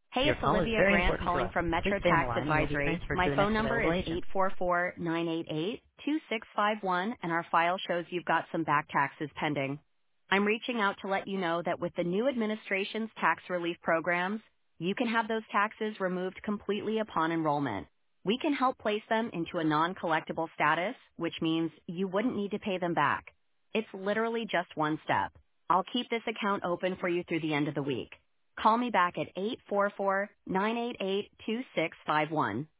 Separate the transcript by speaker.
Speaker 1: Hey,
Speaker 2: Your
Speaker 1: it's
Speaker 2: call is
Speaker 1: Olivia
Speaker 2: very
Speaker 1: Grant
Speaker 2: important to
Speaker 1: calling
Speaker 2: us.
Speaker 1: from
Speaker 2: Please
Speaker 1: Metro
Speaker 2: stay on the
Speaker 1: Tax
Speaker 2: line and you'll be
Speaker 1: Advisory.
Speaker 2: transferred to
Speaker 1: My
Speaker 2: the
Speaker 1: phone
Speaker 2: next
Speaker 1: number
Speaker 2: available
Speaker 1: is
Speaker 2: agent.
Speaker 1: 844-988-2651, and our file shows you've got some back taxes pending. I'm reaching out to let you know that with the new administration's tax relief programs, you can have those taxes removed completely upon enrollment. We can help place them into a non-collectible status, which means you wouldn't need to pay them back. It's literally just one step. I'll keep this account open for you through the end of the week. Call me back at 844-988-2651.